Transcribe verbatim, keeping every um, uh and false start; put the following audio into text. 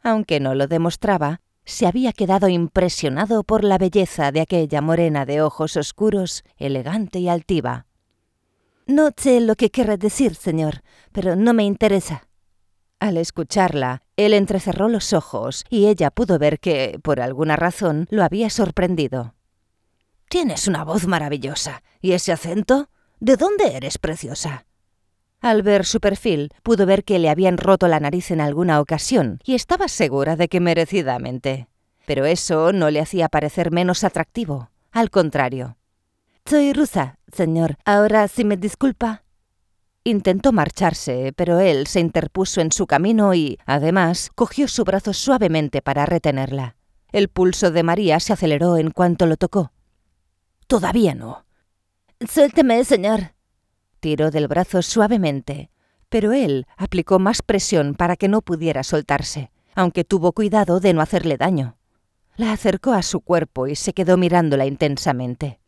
Aunque no lo demostraba, se había quedado impresionado por la belleza de aquella morena de ojos oscuros, elegante y altiva. «No sé lo que quiere decir, señor, pero no me interesa». Al escucharla, él entrecerró los ojos y ella pudo ver que, por alguna razón, lo había sorprendido. «Tienes una voz maravillosa. ¿Y ese acento? ¿De dónde eres, preciosa?» Al ver su perfil, pudo ver que le habían roto la nariz en alguna ocasión y estaba segura de que merecidamente. Pero eso no le hacía parecer menos atractivo. Al contrario. «Soy rusa, señor. Ahora, si me disculpa». Intentó marcharse, pero él se interpuso en su camino y, además, cogió su brazo suavemente para retenerla. El pulso de María se aceleró en cuanto lo tocó. «Todavía no». «Suélteme, señor». Tiró del brazo suavemente, pero él aplicó más presión para que no pudiera soltarse, aunque tuvo cuidado de no hacerle daño. La acercó a su cuerpo y se quedó mirándola intensamente.